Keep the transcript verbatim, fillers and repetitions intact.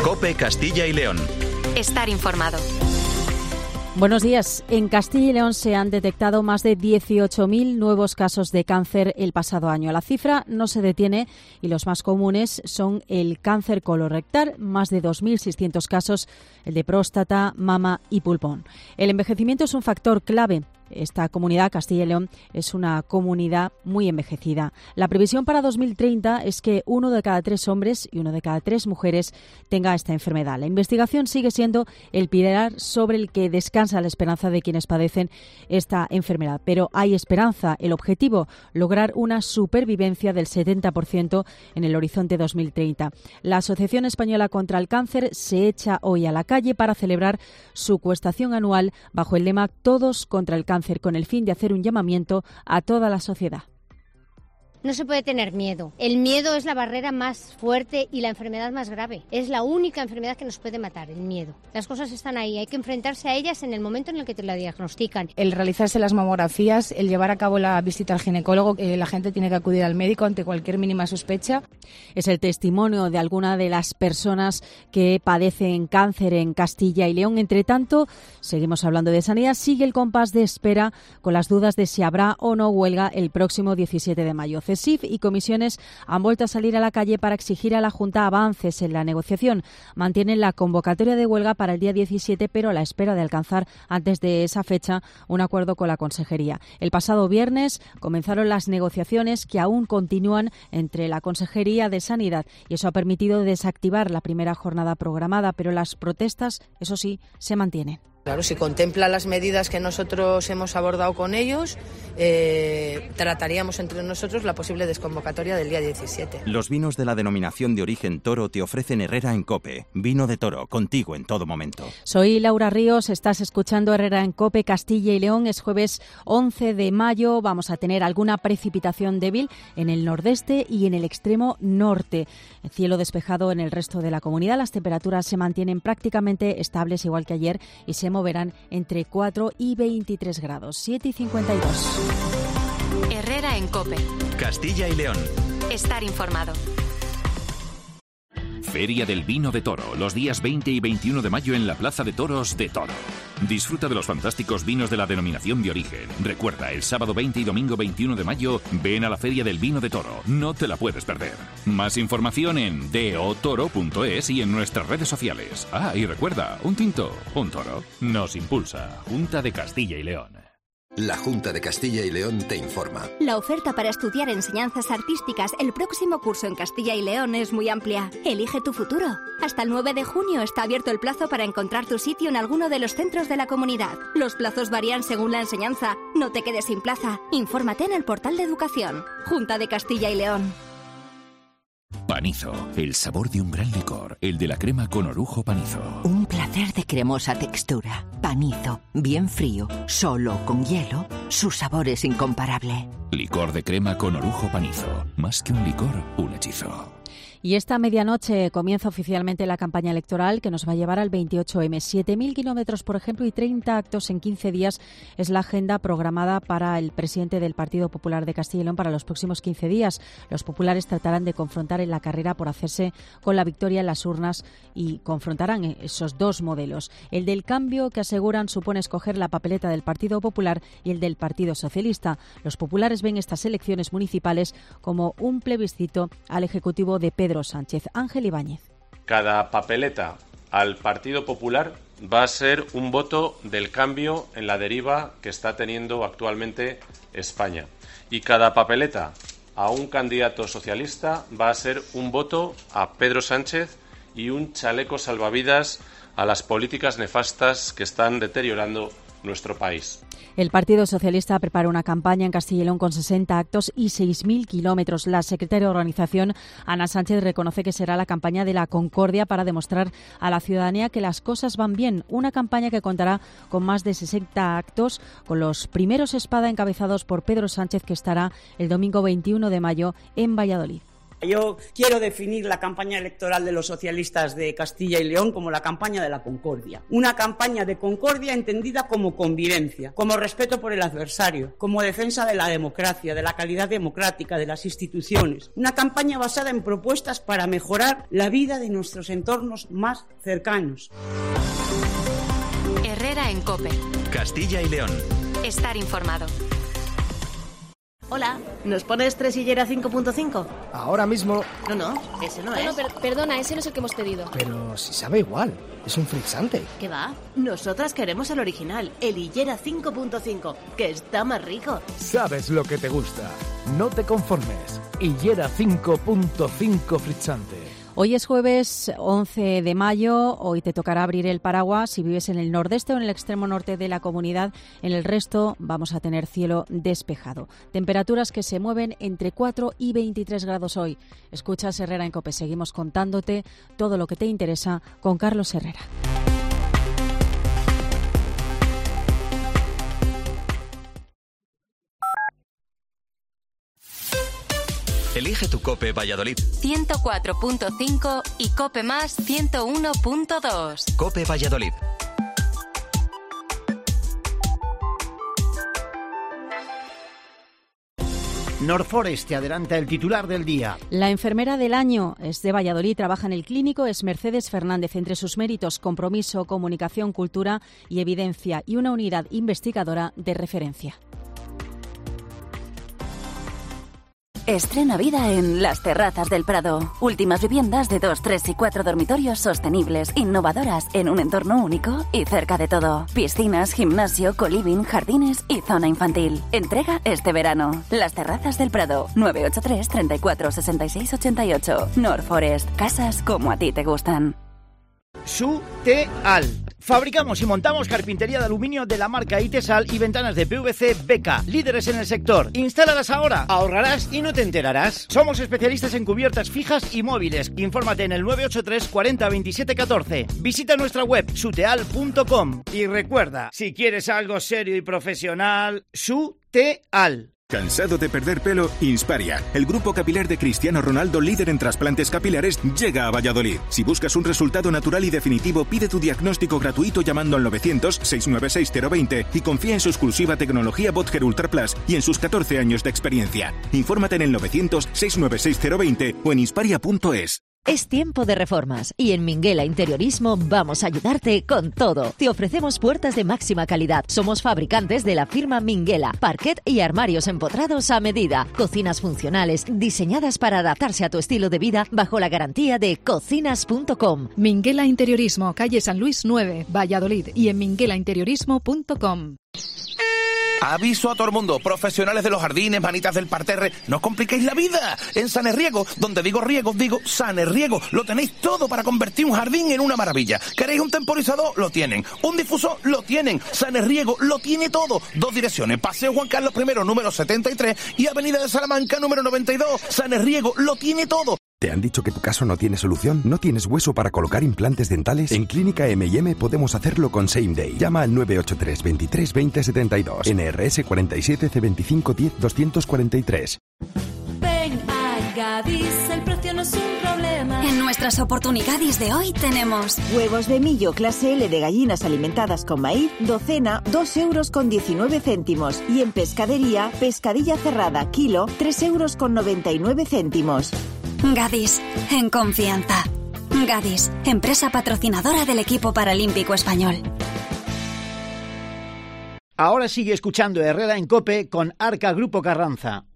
COPE Castilla y León. Estar informado. Buenos días. En Castilla y León se han detectado más de dieciocho mil nuevos casos de cáncer el pasado año. La cifra no se detiene y los más comunes son el cáncer colorectal, más de dos mil seiscientos casos, el de próstata, mama y pulmón. El envejecimiento es un factor clave. Esta comunidad, Castilla y León, es una comunidad muy envejecida. La previsión para dos mil treinta es que uno de cada tres hombres y uno de cada tres mujeres tenga esta enfermedad. La investigación sigue siendo el pilar sobre el que descansa la esperanza de quienes padecen esta enfermedad. Pero hay esperanza. El objetivo, lograr una supervivencia del setenta por ciento en el horizonte dos mil treinta. La Asociación Española contra el Cáncer se echa hoy a la calle para celebrar su cuestación anual bajo el lema Todos contra el Cáncer, con el fin de hacer un llamamiento a toda la sociedad. No se puede tener miedo. El miedo es la barrera más fuerte y la enfermedad más grave. Es la única enfermedad que nos puede matar, el miedo. Las cosas están ahí, hay que enfrentarse a ellas en el momento en el que te la diagnostican. El realizarse las mamografías, el llevar a cabo la visita al ginecólogo, eh, la gente tiene que acudir al médico ante cualquier mínima sospecha. Es el testimonio de alguna de las personas que padecen cáncer en Castilla y León. Entre tanto, seguimos hablando de sanidad, sigue el compás de espera con las dudas de si habrá o no huelga el próximo diecisiete de mayo. C E S I F y comisiones han vuelto a salir a la calle para exigir a la Junta avances en la negociación. Mantienen la convocatoria de huelga para el día diecisiete, pero a la espera de alcanzar antes de esa fecha un acuerdo con la Consejería. El pasado viernes comenzaron las negociaciones que aún continúan entre la Consejería de Sanidad y eso ha permitido desactivar la primera jornada programada, pero las protestas, eso sí, se mantienen. Claro, si contempla las medidas que nosotros hemos abordado con ellos, eh, trataríamos entre nosotros la posible desconvocatoria del día diecisiete. Los vinos de la denominación de origen Toro te ofrecen Herrera en COPE. Vino de Toro, contigo en todo momento. Soy Laura Ríos, estás escuchando Herrera en COPE Castilla y León. Es jueves once de mayo, vamos a tener alguna precipitación débil en el nordeste y en el extremo norte. El cielo despejado en el resto de la comunidad, las temperaturas se mantienen prácticamente estables igual que ayer y se moverán entre cuatro y veintitrés grados, siete y cincuenta y dos. Herrera en COPE. Castilla y León. Estar informado. Feria del Vino de Toro, los días veinte y veintiuno de mayo en la Plaza de Toros de Toro. Disfruta de los fantásticos vinos de la denominación de origen. Recuerda, el sábado veinte y domingo veintiuno de mayo, ven a la Feria del Vino de Toro. No te la puedes perder. Más información en dotoro punto es y en nuestras redes sociales. Ah, y recuerda, un tinto, un toro. Nos impulsa. Junta de Castilla y León. La Junta de Castilla y León te informa. La oferta para estudiar enseñanzas artísticas el próximo curso en Castilla y León es muy amplia. Elige tu futuro. Hasta el nueve de junio está abierto el plazo para encontrar tu sitio en alguno de los centros de la comunidad. Los plazos varían según la enseñanza. No te quedes sin plaza. Infórmate en el portal de educación. Junta de Castilla y León. Panizo, el sabor de un gran licor, el de la crema con orujo Panizo. Un placer de cremosa textura. Panizo, bien frío, solo con hielo, su sabor es incomparable. Licor de crema con orujo Panizo, más que un licor, un hechizo. Y esta medianoche comienza oficialmente la campaña electoral que nos va a llevar al veintiocho eme. siete mil kilómetros, por ejemplo, y treinta actos en quince días es la agenda programada para el presidente del Partido Popular de Castilla y León para los próximos quince días. Los populares tratarán de confrontar en la carrera por hacerse con la victoria en las urnas y confrontarán esos dos modelos. El del cambio, que aseguran supone escoger la papeleta del Partido Popular, y el del Partido Socialista. Los populares ven estas elecciones municipales como un plebiscito al Ejecutivo de Pedro Sánchez. Ángel Ibáñez. Cada papeleta al Partido Popular va a ser un voto del cambio en la deriva que está teniendo actualmente España. Y cada papeleta a un candidato socialista va a ser un voto a Pedro Sánchez y un chaleco salvavidas a las políticas nefastas que están deteriorando nuestro país. El Partido Socialista prepara una campaña en Castilla y León con sesenta actos y seis mil kilómetros. La secretaria de organización, Ana Sánchez, reconoce que será la campaña de la concordia para demostrar a la ciudadanía que las cosas van bien. Una campaña que contará con más de sesenta actos, con los primeros espada encabezados por Pedro Sánchez, que estará el domingo veintiuno de mayo en Valladolid. Yo quiero definir la campaña electoral de los socialistas de Castilla y León como la campaña de la concordia. Una campaña de concordia entendida como convivencia, como respeto por el adversario, como defensa de la democracia, de la calidad democrática, de las instituciones. Una campaña basada en propuestas para mejorar la vida de nuestros entornos más cercanos. Herrera en COPE. Castilla y León. Estar informado. Hola, ¿nos pones tres Hillera cinco punto cinco? Ahora mismo... No, no, ese no, no es. No, per perdona, ese no es el que hemos pedido. Pero si sabe igual, es un frizzante. ¿Qué va? Nosotras queremos el original, el Hillera cinco punto cinco, que está más rico. Sabes lo que te gusta. No te conformes. Hillera cinco punto cinco frizzante. Hoy es jueves once de mayo, hoy te tocará abrir el paraguas si vives en el nordeste o en el extremo norte de la comunidad. En el resto vamos a tener cielo despejado. Temperaturas que se mueven entre cuatro y veintitrés grados hoy. Escuchas Herrera en COPE, seguimos contándote todo lo que te interesa con Carlos Herrera. Elige tu COPE Valladolid. ciento cuatro punto cinco y COPE más ciento uno punto dos. COPE Valladolid. Norforest te adelanta el titular del día. La enfermera del año es de Valladolid, trabaja en el clínico, es Mercedes Fernández. Entre sus méritos, compromiso, comunicación, cultura y evidencia, y una unidad investigadora de referencia. Estrena vida en Las Terrazas del Prado. Últimas viviendas de dos, tres y cuatro dormitorios sostenibles, innovadoras, en un entorno único y cerca de todo. Piscinas, gimnasio, coliving, jardines y zona infantil. Entrega este verano. Las Terrazas del Prado. nueve ocho tres, treinta y cuatro, sesenta y seis, ochenta y ocho. Norforest. Casas como a ti te gustan. Suteal. Fabricamos y montamos carpintería de aluminio de la marca Itesal y ventanas de P V C Beca, líderes en el sector. Instálalas ahora, ahorrarás y no te enterarás. Somos especialistas en cubiertas fijas y móviles. Infórmate en el nueve ocho tres, cuarenta, veintisiete, catorce. Visita nuestra web suteal punto com y recuerda, si quieres algo serio y profesional, Suteal. ¿Cansado de perder pelo? Insparia, el grupo capilar de Cristiano Ronaldo, líder en trasplantes capilares, llega a Valladolid. Si buscas un resultado natural y definitivo, pide tu diagnóstico gratuito llamando al novecientos, seiscientos noventa y seis, cero veinte y confía en su exclusiva tecnología Botger Ultra Plus y en sus catorce años de experiencia. Infórmate en el novecientos, seiscientos noventa y seis, cero veinte o en insparia punto es. Es tiempo de reformas y en Minguela Interiorismo vamos a ayudarte con todo. Te ofrecemos puertas de máxima calidad. Somos fabricantes de la firma Minguela, parquet y armarios empotrados a medida. Cocinas funcionales diseñadas para adaptarse a tu estilo de vida bajo la garantía de cocinas punto com. Minguela Interiorismo, calle San Luis nueve, Valladolid y en minguela interiorismo punto com. Aviso a todo el mundo, profesionales de los jardines, manitas del parterre, no os compliquéis la vida. En Sanerriego, donde digo riego, digo Sanerriego, lo tenéis todo para convertir un jardín en una maravilla. ¿Queréis un temporizador? Lo tienen. ¿Un difusor? Lo tienen. Sanerriego lo tiene todo. Dos direcciones, Paseo Juan Carlos primero, número setenta y tres y Avenida de Salamanca, número noventa y dos. Sanerriego lo tiene todo. ¿Te han dicho que tu caso no tiene solución? ¿No tienes hueso para colocar implantes dentales? En Clínica M y M podemos hacerlo con Same Day. Llama al nueve ocho tres, veintitrés, veinte, setenta y dos. N R S cuarenta y siete C veinticinco diez doscientos cuarenta y tres. Ven a Gadis, el precio no es un problema. En nuestras oportunidades de hoy tenemos huevos de millo clase L de gallinas alimentadas con maíz, docena, dos euros con diecinueve céntimos. Y en pescadería, pescadilla cerrada, kilo, tres euros con noventa y nueve céntimos. Gadis, en confianza. Gadis, empresa patrocinadora del equipo paralímpico español. Ahora sigue escuchando Herrera en COPE con Arca Grupo Carranza.